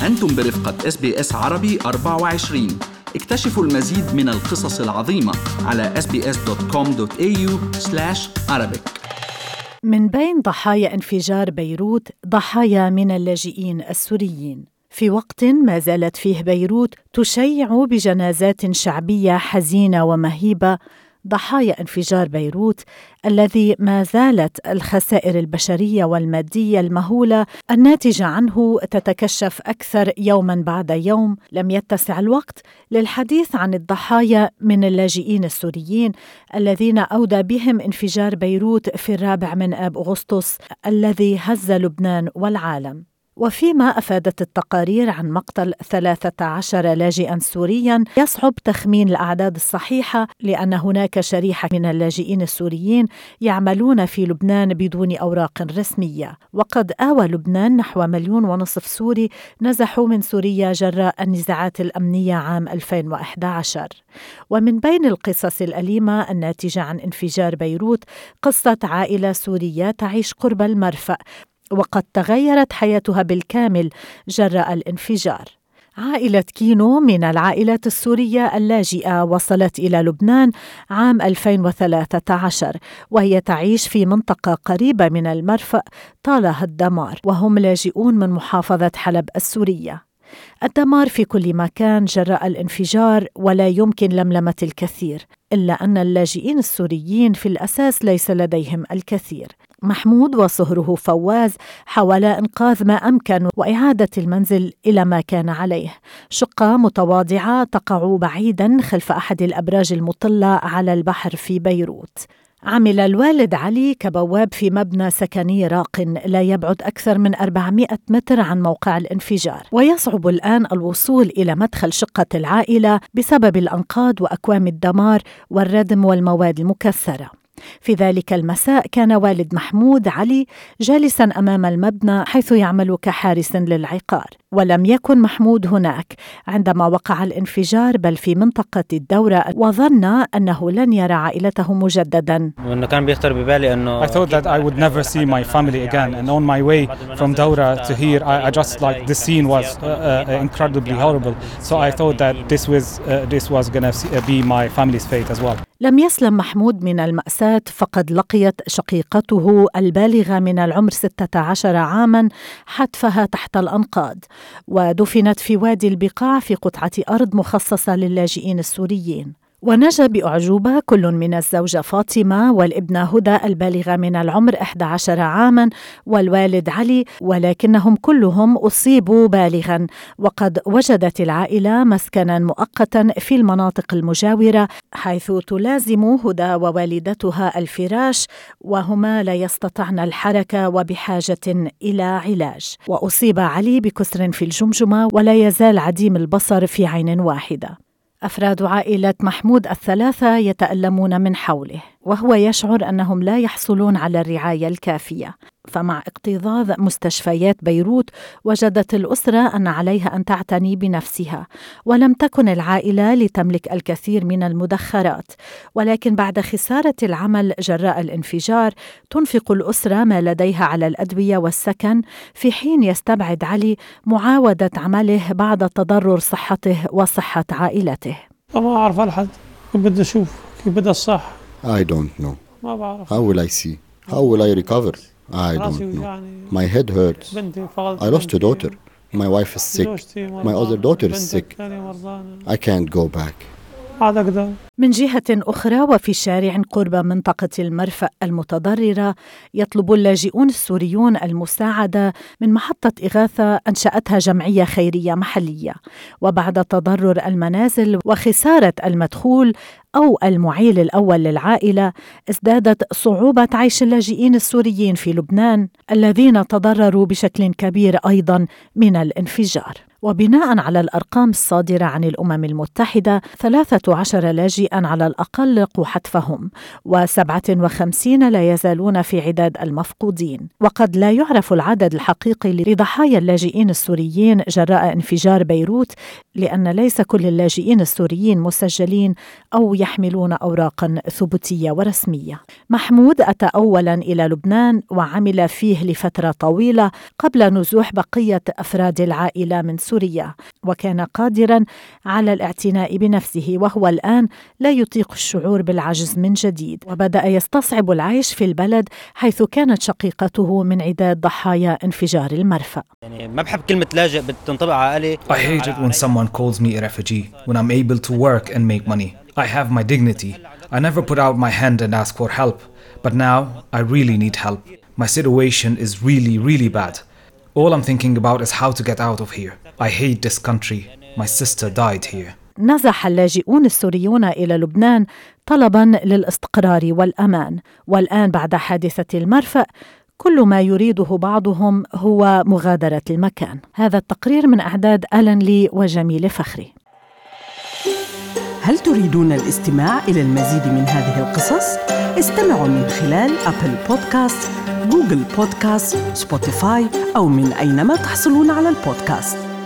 أنتم برفقة SBS عربي 24. اكتشفوا المزيد من القصص العظيمة على sbs.com.au/Arabic. من بين ضحايا انفجار بيروت ضحايا من اللاجئين السوريين، في وقت ما زالت فيه بيروت تشيع بجنازات شعبية حزينة ومهيبة. ضحايا انفجار بيروت الذي ما زالت الخسائر البشرية والمادية المهولة الناتجة عنه تتكشف أكثر يوماً بعد يوم. لم يتسع الوقت للحديث عن الضحايا من اللاجئين السوريين الذين أودى بهم انفجار بيروت في 4 أغسطس الذي هز لبنان والعالم. وفيما أفادت التقارير عن مقتل 13 لاجئاً سورياً، يصعب تخمين الأعداد الصحيحة لأن هناك شريحة من اللاجئين السوريين يعملون في لبنان بدون أوراق رسمية. وقد آوى لبنان نحو 1.5 مليون سوري نزحوا من سوريا جراء النزاعات الأمنية عام 2011. ومن بين القصص الأليمة الناتجة عن انفجار بيروت قصة عائلة سورية تعيش قرب المرفأ وقد تغيرت حياتها بالكامل جراء الانفجار. عائلة كينو من العائلات السورية اللاجئة وصلت إلى لبنان عام 2013 وهي تعيش في منطقة قريبة من المرفأ طالها الدمار، وهم لاجئون من محافظة حلب السورية. الدمار في كل مكان جراء الانفجار ولا يمكن لملمة الكثير، إلا أن اللاجئين السوريين في الأساس ليس لديهم الكثير. محمود وصهره فواز حاولا إنقاذ ما أمكن وإعادة المنزل إلى ما كان عليه، شقة متواضعة تقع بعيدا خلف أحد الأبراج المطلة على البحر في بيروت. عمل الوالد علي كبواب في مبنى سكني راق لا يبعد أكثر من 400 متر عن موقع الانفجار، ويصعب الآن الوصول إلى مدخل شقة العائلة بسبب الأنقاض وأكوام الدمار والردم والمواد المكسرة. في ذلك المساء كان والد محمود علي جالساً أمام المبنى حيث يعمل كحارس للعقار، ولم يكن محمود هناك عندما وقع الانفجار بل في منطقة الدورة، وظن أنه لن يرى عائلته مجدداً. وأنه كان بيخطر ببالي أنه I thought that I would never see my family again, and on my way from Daura to here I just like the scene was incredibly horrible, so I thought that this was going to be my family's fate as well. لم يسلم محمود من المأساة، فقد لقيت شقيقته البالغة من العمر 16 عاماً حتفها تحت الأنقاض، ودفنت في وادي البقاع في قطعة أرض مخصصة للاجئين السوريين. ونجا بأعجوبة كل من الزوجة فاطمة والابنة هدى البالغة من العمر 11 عاماً والوالد علي، ولكنهم كلهم أصيبوا بالغاً. وقد وجدت العائلة مسكناً مؤقتاً في المناطق المجاورة حيث تلازم هدى ووالدتها الفراش، وهما لا يستطعن الحركة وبحاجة إلى علاج. وأصيب علي بكسر في الجمجمة ولا يزال عديم البصر في عين واحدة. أفراد عائلة محمود الثلاثة يتألمون من حوله، وهو يشعر أنهم لا يحصلون على الرعاية الكافية. فمع اكتظاظ مستشفيات بيروت وجدت الأسرة أن عليها أن تعتني بنفسها، ولم تكن العائلة لتملك الكثير من المدخرات، ولكن بعد خسارة العمل جراء الانفجار تنفق الأسرة ما لديها على الأدوية والسكن، في حين يستبعد علي معاودة عمله بعد تضرر صحته وصحة عائلته. ما أعرف الحد، كيف بدي أشوف، كيف بدي الصح. I don't know. ما بعرف. How will I see? How will I recover? I don't know. My head hurts. I lost a daughter. My wife is sick. My other daughter is sick. I can't go back. من جهة أخرى، وفي شارع قرب منطقة المرفأ المتضررة، يطلب اللاجئون السوريون المساعدة من محطة إغاثة أنشأتها جمعية خيرية محلية. وبعد تضرر المنازل وخسارة المدخول أو المعيل الأول للعائلة، ازدادت صعوبة عيش اللاجئين السوريين في لبنان الذين تضرروا بشكل كبير أيضاً من الانفجار. وبناء على الأرقام الصادرة عن الأمم المتحدة، 13 لاجئاً على الأقل لقوا حتفهم، و57 لا يزالون في عداد المفقودين. وقد لا يعرف العدد الحقيقي لضحايا اللاجئين السوريين جراء انفجار بيروت، لأن ليس كل اللاجئين السوريين مسجلين أو يحملون أوراقاً ثبوتية ورسمية. محمود أتى أولاً إلى لبنان وعمل فيه لفترة طويلة قبل نزوح بقية أفراد العائلة من سوريا، وكان قادراً على الاعتناء بنفسه، وهو الآن لا يطيق الشعور بالعجز من جديد، وبدأ يستصعب العيش في البلد حيث كانت شقيقته من عداد ضحايا انفجار المرفأ. يعني ما بحب كلمة لاجئ بتنطبق على I hate it when someone calls me a refugee when I'm able to work and make money. I have my dignity. I never put out my hand and ask for help. But now I really need help. My situation is really bad. All I'm thinking about is how to get out of here. I hate this country. My sister died here. نزح اللاجئون السوريون إلى لبنان طلباً للاستقرار والأمان، والآن بعد حادثة المرفأ كل ما يريده بعضهم هو مغادرة المكان. هذا التقرير من إعداد ألان لي وجميل فخري. هل تريدون الاستماع إلى المزيد من هذه القصص؟ استمعوا من خلال أبل بودكاست، جوجل بودكاست، سبوتيفاي أو من أينما تحصلون على البودكاست.